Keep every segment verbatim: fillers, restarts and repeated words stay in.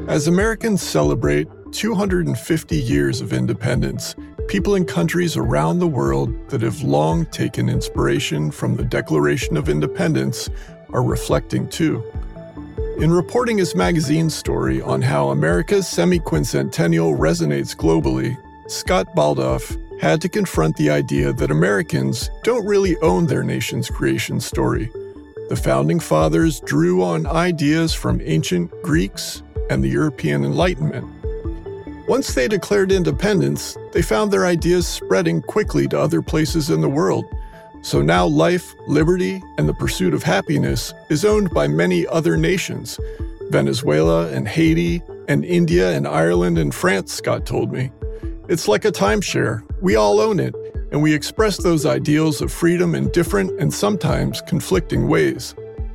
As Americans celebrate two hundred fifty years of independence, people in countries around the world that have long taken inspiration from the Declaration of Independence are reflecting too. In reporting his magazine's story on how America's semi-quincentennial resonates globally, Scott Baldoff had to confront the idea that Americans don't really own their nation's creation story. The Founding Fathers drew on ideas from ancient Greeks and the European Enlightenment. Once they declared independence, they found their ideas spreading quickly to other places in the world. So now life, liberty, and the pursuit of happiness is owned by many other nations. Venezuela and Haiti and India and Ireland and France, Scott told me. It's like a timeshare. We all own it, and we express those ideals of freedom in different and sometimes conflicting ways.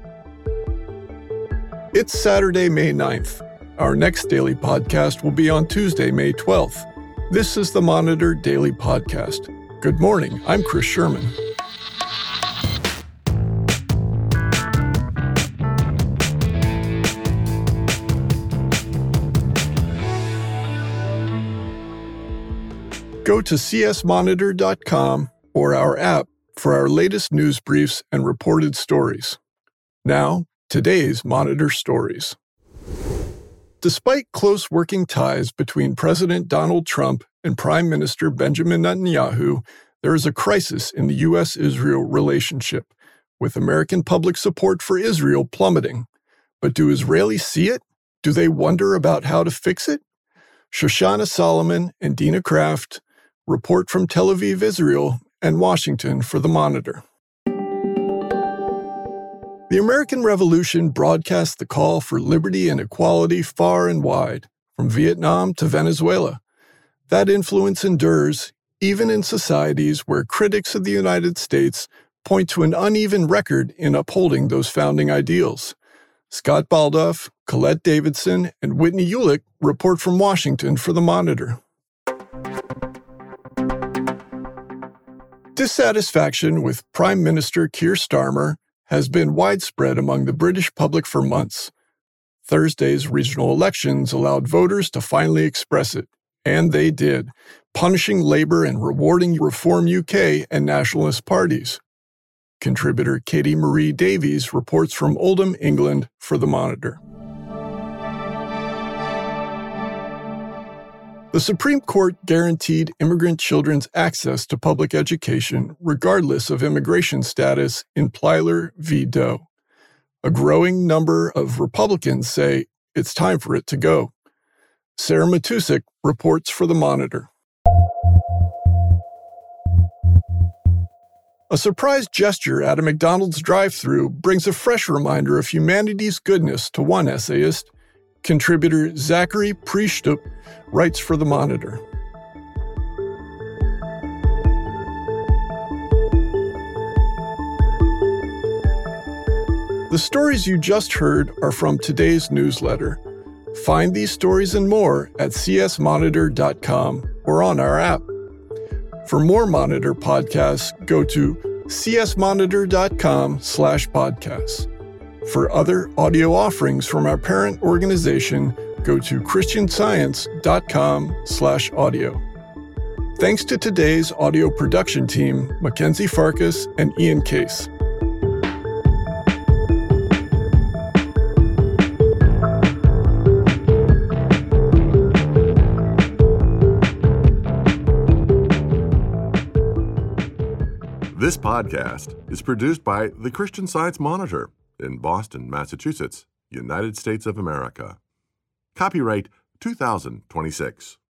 It's Saturday, May ninth. Our next daily podcast will be on Tuesday, May twelfth. This is the Monitor Daily Podcast. Good morning, I'm Chris Sherman. Go to c s monitor dot com or our app for our latest news briefs and reported stories. Now, today's Monitor Stories. Despite close working ties between President Donald Trump and Prime Minister Benjamin Netanyahu, there is a crisis in the U S Israel relationship, with American public support for Israel plummeting. But do Israelis see it? Do they wonder about how to fix it? Shoshana Solomon and Dina Kraft report from Tel Aviv, Israel, and Washington for The Monitor. The American Revolution broadcast the call for liberty and equality far and wide, from Vietnam to Venezuela. That influence endures, even in societies where critics of the United States point to an uneven record in upholding those founding ideals. Scott Baldoff, Colette Davidson, and Whitney Ulick report from Washington for The Monitor. Dissatisfaction with Prime Minister Keir Starmer has been widespread among the British public for months. Thursday's regional elections allowed voters to finally express it, and they did, punishing Labour and rewarding Reform U K and nationalist parties. Contributor Katie Marie Davies reports from Oldham, England, for The Monitor. The Supreme Court guaranteed immigrant children's access to public education regardless of immigration status in Plyler v. Doe. A growing number of Republicans say it's time for it to go. Sarah Matusik reports for The Monitor. A surprise gesture at a McDonald's drive-thru brings a fresh reminder of humanity's goodness to one essayist. Contributor Zachary Priesthoop writes for The Monitor. The stories you just heard are from today's newsletter. Find these stories and more at c s monitor dot com or on our app. For more Monitor podcasts, go to c s monitor dot com slash podcasts. For other audio offerings from our parent organization, go to christian science dot com slash audio. Thanks to today's audio production team, Mackenzie Farkas and Ian Case. This podcast is produced by the Christian Science Monitor in Boston, Massachusetts, United States of America. Copyright two thousand twenty-six.